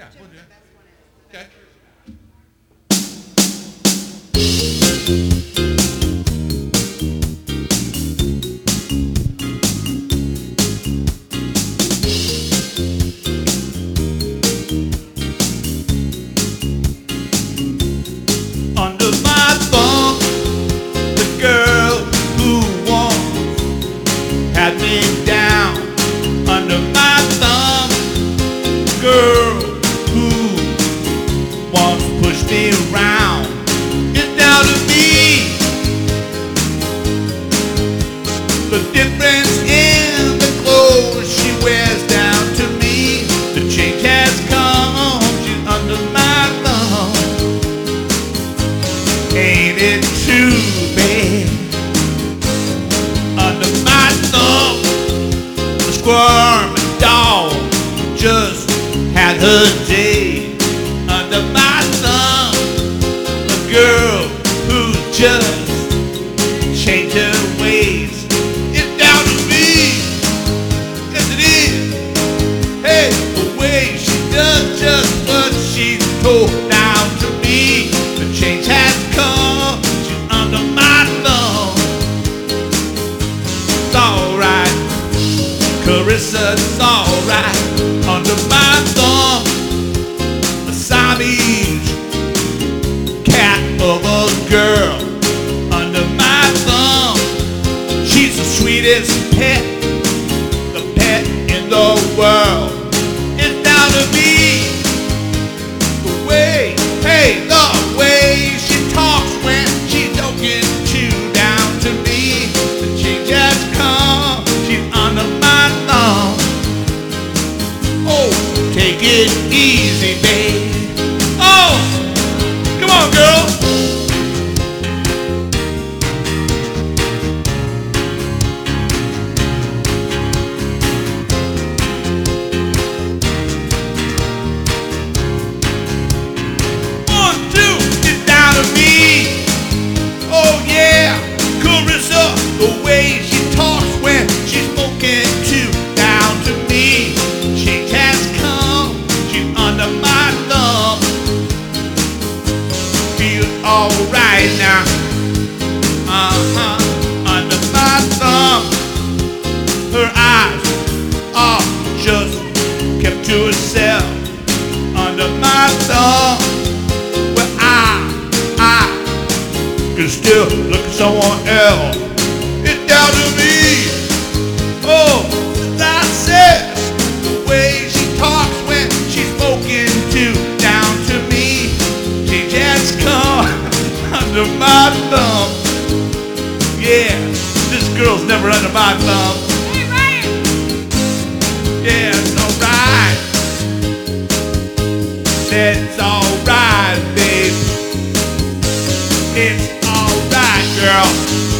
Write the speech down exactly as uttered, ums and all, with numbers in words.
yeah, we'll do it. Okay. Under my thumb, the girl who once had me down. Under my thumb, the girl who once pushed me around is down to me. The difference in the clothes she wears down to me. The change has come, she's under my thumb. Ain't it too bad? Under my thumb, the squirming dog just had her day. Under my thumb, a girl who just changed her ways. It's down to me, yes it is. Hey, the way she does just what she's told down to me. The change has come, she's under my thumb. It's alright, Carissa, it's alright. Under my thumb, a Siamese cat of a girl. Under my thumb, she's the sweetest pet, the pet in the world. It's down to me, the way, hey, the way she talks when she's talking to down to me. The change has come, she's under my thumb. Oh, take it easy, babe. Oh, come on, girl. One, two, get down to me. Oh yeah, Carissa, the way she talks when she's spoken to down to me. Change has come, she's under my thumb. Feel alright now. Uh-huh, under my thumb. Her eyes are just kept to herself. Under my thumb, well I, I can still look at someone else. It's down to me. Oh, as I said, the way she talks when she's spoken to down to me. She just come under my thumb. Yeah, this girl's never under my thumb. Hey, Ryan! Yeah, it's alright. It's alright, babe. It's alright, girl.